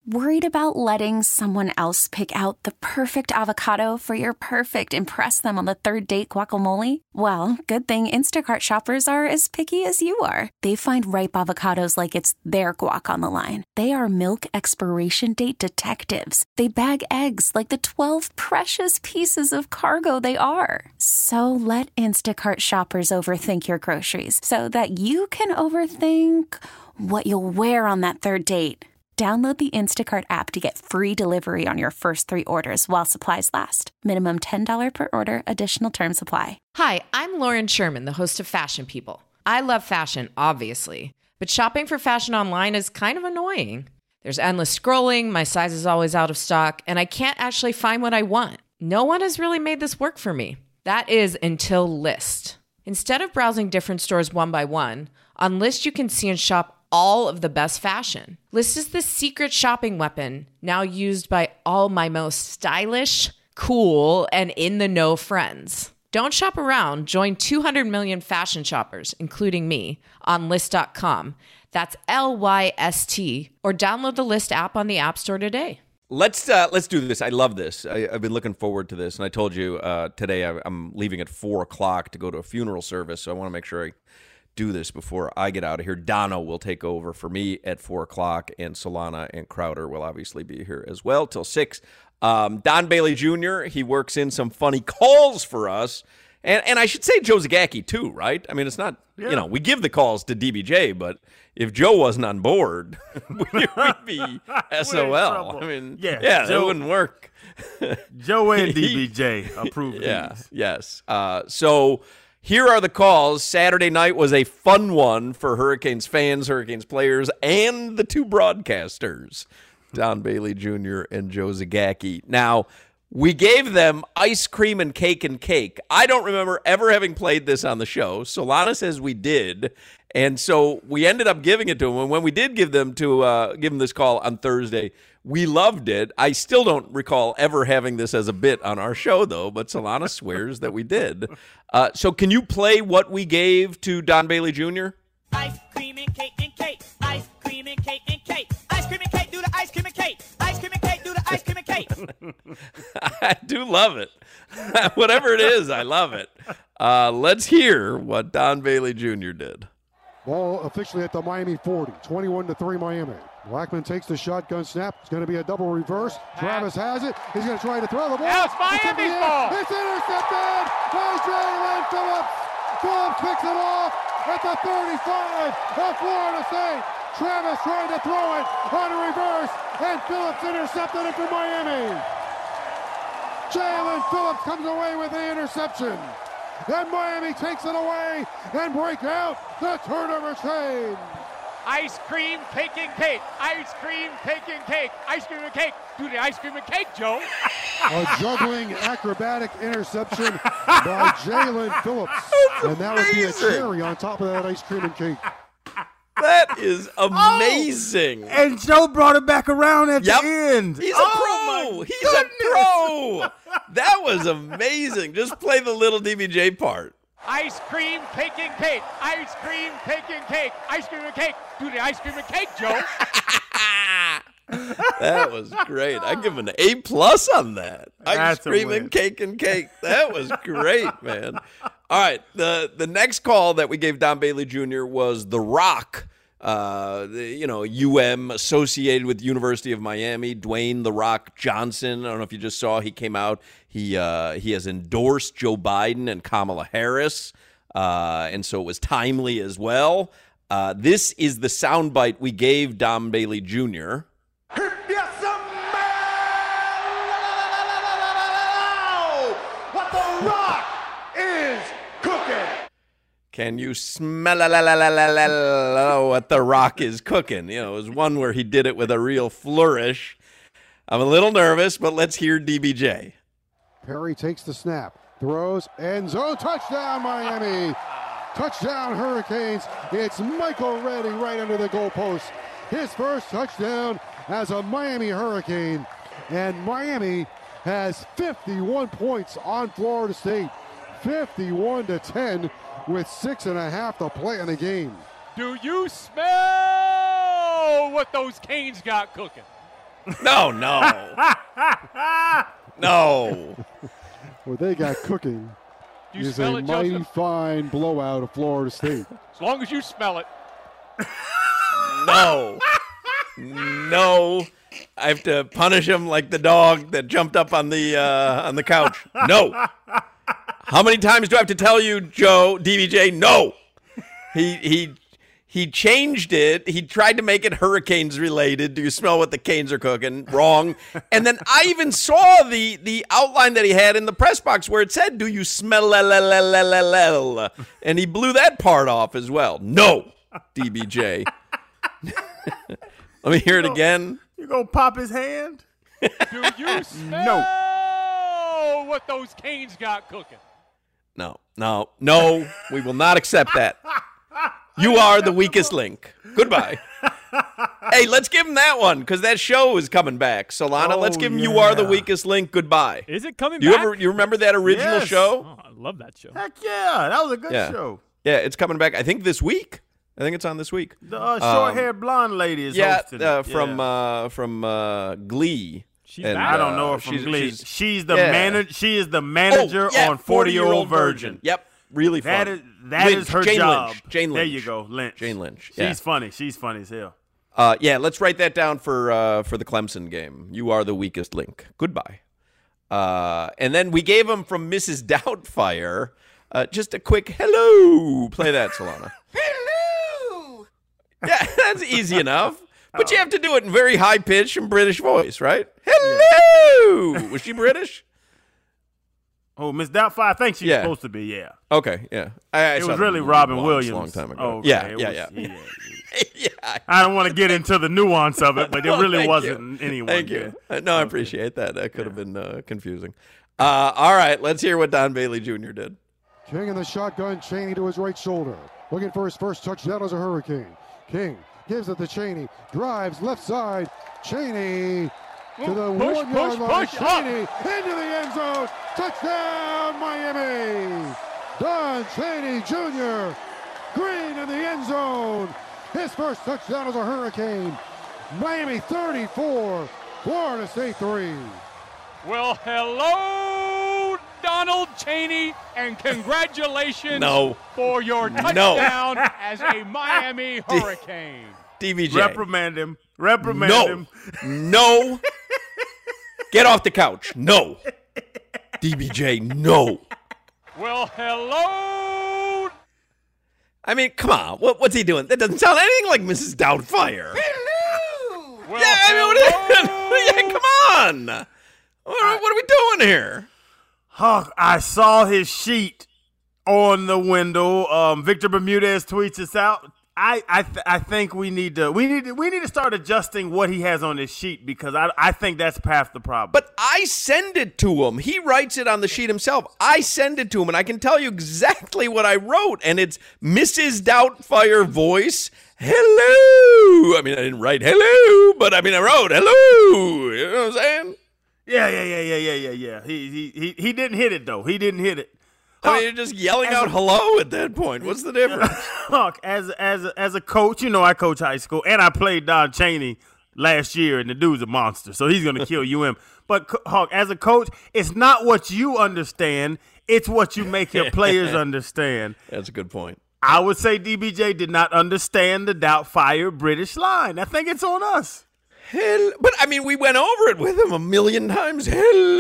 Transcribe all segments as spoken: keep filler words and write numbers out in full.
Worried about letting someone else pick out the perfect avocado for your perfect impress them on the third date guacamole? Well, good thing Instacart shoppers are as picky as you are. They find ripe avocados like it's their guac on the line. They are milk expiration date detectives. They bag eggs like the twelve precious pieces of cargo they are. So let Instacart shoppers overthink your groceries so that you can overthink what you'll wear on that third date. Download the Instacart app to get free delivery on your first three orders while supplies last. Minimum ten dollars per order. Additional terms apply. Hi, I'm Lauren Sherman, the host of Fashion People. I love fashion, obviously, but shopping for fashion online is kind of annoying. There's endless scrolling, my size is always out of stock, and I can't actually find what I want. No one has really made this work for me. That is until Lyst. Instead of browsing different stores one by one, on Lyst you can see and shop all of the best fashion. Lyst is the secret shopping weapon now used by all my most stylish, cool, and in-the-know friends. Don't shop around. Join two hundred million fashion shoppers, including me, on Lyst dot com. That's L Y S T. Or download the Lyst app on the App Store today. Let's uh, let's do this. I love this. I, I've been looking forward to this. And I told you uh, today I, I'm leaving at four o'clock to go to a funeral service, so I want to make sure I do this before I get out of here. Dono will take over for me at four o'clock, and Solana and Crowder will obviously be here as well till six. Um, Don Bailey Junior, he works in some funny calls for us. And and I should say Joe Zagacki too, right? I mean, it's not, yeah. you know, we give the calls to D B J, but if Joe wasn't on board, we'd be S O L. I mean, yeah, yeah Joe, that wouldn't work. Joe and D B J approve yeah, these. Yes. Uh, so here are the calls. Saturday night was a fun one for Hurricanes fans, Hurricanes players, and the two broadcasters, Don Bailey Junior and Joe Zagacki. Now, we gave them ice cream and cake and cake. I don't remember ever having played this on the show. Solana says we did, and so we ended up giving it to them. And when we did give them to uh, give them this call on Thursday, we loved it. I still don't recall ever having this as a bit on our show, though, but Solana swears that we did. Uh, so can you play what we gave to Don Bailey Junior? Ice cream and cake and cake. Ice cream and cake and cake. Ice cream and cake, do the ice cream and cake. Ice cream and cake, do the ice cream and cake. I do love it. Whatever it is, I love it. Uh, let's hear what Don Bailey Junior did. Ball officially at the Miami forty, twenty-one to three Miami. Blackman takes the shotgun snap. It's going to be a double reverse. Travis has it. He's going to try to throw the ball. Now it's Miami's it's ball. It's intercepted by Jalen Phillips. Phillips picks it off at the thirty-five of Florida State. Travis trying to throw it on a reverse, and Phillips intercepted it for Miami. Jalen Phillips comes away with the interception. And Miami takes it away and break out the turnover chain. Ice cream, cake and cake. Ice cream, cake and cake. Ice cream and cake. Do the ice cream and cake, Joe. A juggling acrobatic interception by Jalen Phillips. And that would be a cherry on top of that ice cream and cake. That is amazing. Oh, and Joe brought it back around at yep. the end. He's oh, a pro. He's goodness. a pro. That was amazing. Just play the little D B J part. Ice cream, cake and cake. Ice cream, cake and cake. Ice cream and cake. Do the ice cream and cake, Joe. That was great. I give him an A plus on that. Ice That's cream and cake and cake. That was great, man. All right, the the next call that we gave Don Bailey Junior was The Rock, uh, the, you know, U M associated with University of Miami, Dwayne The Rock Johnson. I don't know if you just saw, he came out. He uh, he has endorsed Joe Biden and Kamala Harris, uh, and so it was timely as well. Uh, this is the soundbite we gave Don Bailey Junior What The Rock is cooking. Can you smell what The Rock is cooking? You know, it was one where he did it with a real flourish. I'm a little nervous, but let's hear D B J. Perry takes the snap, throws, end zone, touchdown Miami. Touchdown Hurricanes. It's Michael Redding right under the goalpost. His first touchdown as a Miami Hurricane. And Miami has fifty-one points on Florida State. fifty-one to ten with six and a half to play in the game. Do you smell what those Canes got cooking? No, no. No. What they got cooking You is smell a it, mighty Joseph? fine blowout of Florida State. As long as you smell it. No. No. I have to punish him like the dog that jumped up on the uh, on the couch. No. How many times do I have to tell you, Joe, D B J? No. He he he changed it. He tried to make it Hurricanes related. Do you smell what the Canes are cooking? Wrong. And then I even saw the the outline that he had in the press box where it said, "Do you smell la la la la la la?" And he blew that part off as well. No, D B J. Let me hear it again. You gonna pop his hand? Do you smell what those Canes got cooking? No, no, no. We will not accept that. You are the weakest link. Goodbye. Hey, let's give him that one because that show is coming back. Solana, Oh, let's give him yeah. You Are the Weakest Link. Goodbye. Is it coming Do you back? ever you remember that original Yes. show? Oh, I love that show. Heck yeah, that was a good Yeah. show. Yeah, it's coming back. I think this week. I think it's on this week. The uh, short-haired blonde lady is Yeah, hosting uh, it. from Yeah. uh, from uh, Glee. She's And, back. I don't know uh, her from she's- Glee. she's- She's, the yeah. manager. She is the manager Oh, yeah, on forty-year-old Virgin. Yep, really fun. That is that Lynch, is her Jane job. Lynch. Jane There Lynch. you go, Lynch. Jane Lynch. She's Yeah. funny. She's funny as hell. Uh, yeah, let's write that down for uh, for the Clemson game. You are the weakest link. Goodbye. Uh, and then we gave him from Missus Doubtfire uh, just a quick hello. Play that, Solana. Hello. Yeah, that's easy enough. But you have to do it in very high pitch and British voice, right? Hello. Was she British? Oh, Miss Doubtfire, I think she's Yeah. supposed to be. Yeah. Okay, yeah. I, I It saw was the really movie Robin once, Williams. a long time ago. Oh, okay. Yeah, It yeah, was- yeah, yeah. yeah. I don't want to get into the nuance of it, but it Well, really thank wasn't you. anyone. Thank you. Uh, No, I appreciate that. That could have been uh, confusing. Uh, all right, let's hear what Don Bailey Junior did. King in the shotgun, Cheney to his right shoulder. Looking for his first touchdown as a Hurricane. King gives it to Cheney. Drives left side. Cheney to the Push, one yard push, line. push, up. Cheney into the end zone. Touchdown, Miami. Don Cheney Junior Green in the end zone. His first touchdown as a Hurricane. Miami thirty-four, Florida State three. Well, hello, Donald Cheney, and congratulations No. for your touchdown as a Miami Hurricane. D B J. Reprimand him. Reprimand No. him. No. Get off the couch. No. D B J, no. Well, hello. I mean, come on. What, what's he doing? That doesn't sound anything like Missus Doubtfire. Well, Yeah, I mean, what is, yeah, come on. What, what are we doing here? Hawk, I saw his sheet on the window. Um, Victor Bermudez tweets us out. I I, th- I think we need to we need to, we need to start adjusting what he has on his sheet because I I think that's half the problem. But I send it to him. He writes it on the sheet himself. I send it to him, and I can tell you exactly what I wrote. And it's Missus Doubtfire voice. Hello. I mean, I didn't write hello, but I mean, I wrote hello. You know what I'm saying? yeah yeah yeah yeah yeah yeah yeah. He he he he didn't hit it though. He didn't hit it. I mean, you're just yelling out hello at that point. What's the difference? Hawk, as as a, as a coach, you know I coach high school, and I played Don Cheney last year, and the dude's a monster, so he's gonna kill U M. But Hawk, as a coach, it's not what you understand; it's what you make your players understand. That's a good point. I would say D B J did not understand the Doubtfire British line. I think it's on us. Hell, but I mean, we went over it with him a million times. Hello.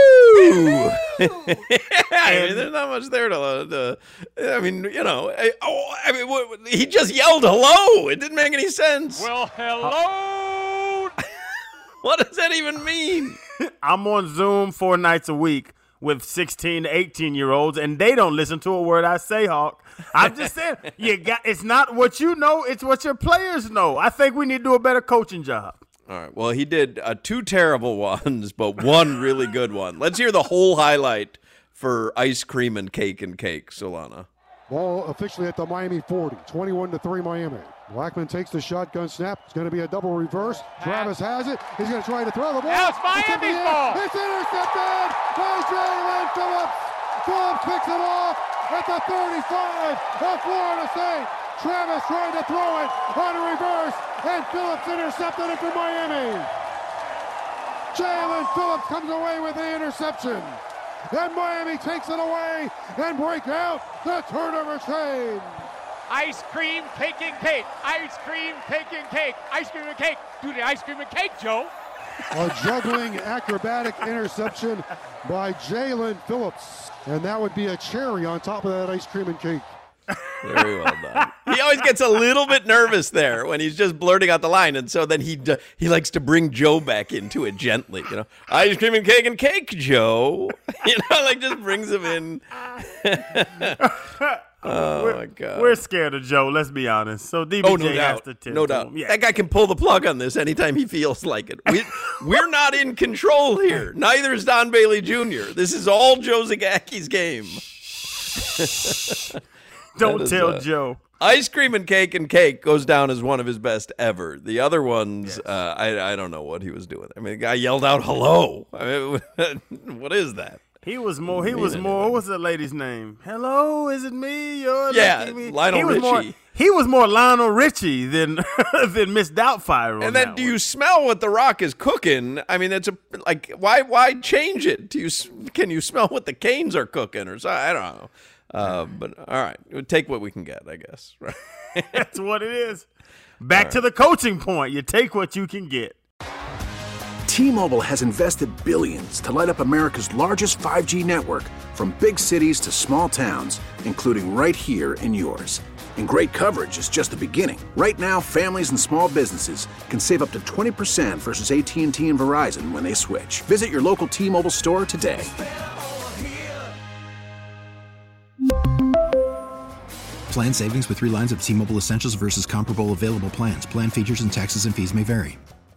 I mean, there's not much there to. to I mean, you know. I, oh, I mean, what, he just yelled hello. It didn't make any sense. Well, hello. What does that even mean? I'm on Zoom four nights a week with sixteen to eighteen year olds, and they don't listen to a word I say, Hawk. I'm just saying, you got. It's not what you know; it's what your players know. I think we need to do a better coaching job. All right. Well, he did uh, two terrible ones, but one really good one. Let's hear the whole highlight for ice cream and cake and cake, Solana. Ball officially at the Miami forty, twenty-one to three Miami. Blackman takes the shotgun snap. It's going to be a double reverse. Travis has it. He's going to try to throw the ball. Now it's Miami's in ball. It's intercepted by Jalen Phillips. Phillips picks it off at the thirty-five of Florida State. Travis trying to throw it on a reverse, and Phillips intercepted it for Miami. Jalen Phillips comes away with the interception. And Miami takes it away and break out the turnover chain. Ice cream, cake, and cake. Ice cream, cake, and cake. Ice cream and cake. Do the ice cream and cake, Joe. A juggling acrobatic interception by Jalen Phillips. And that would be a cherry on top of that ice cream and cake. Very well done. He always gets a little bit nervous there when he's just blurting out the line, and so then he d- he likes to bring Joe back into it gently. You know, ice cream and cake and cake, Joe. You know, like just brings him in. Oh we're, my God, we're scared of Joe. Let's be honest. So D B J oh, no has doubt. to tend No to doubt. him. Yeah. That guy can pull the plug on this anytime he feels like it. We, we're not in control here. Neither is Don Bailey Junior This is all Joe Zagacki's game. Don't is, tell uh, Joe. Ice cream and cake and cake goes down as one of his best ever. The other ones, Yes. uh, I I don't know what he was doing. I mean, the guy yelled out "hello." I mean, what is that? He was more. He Mean was more. anything. What's that lady's name? Hello, is it me? You're Yeah, lucky me? Lionel he was More, Richie. he was more Lionel Richie than than Miss Doubtfire. On And then, that do one. you smell what The Rock is cooking? I mean, that's a like why why change it? Do you s- can you smell what the Canes are cooking or so? I don't know. Uh, but all right, we'll take what we can get, I guess. Right. That's what it is. Back to the coaching point. You take what you can get. T-Mobile has invested billions to light up America's largest five G network, from big cities to small towns, including right here in yours. And great coverage is just the beginning. Right now, families and small businesses can save up to twenty percent versus A T and T and Verizon when they switch. Visit your local T-Mobile store today. Plan savings with three lines of T-Mobile Essentials versus comparable available plans. Plan features and taxes and fees may vary.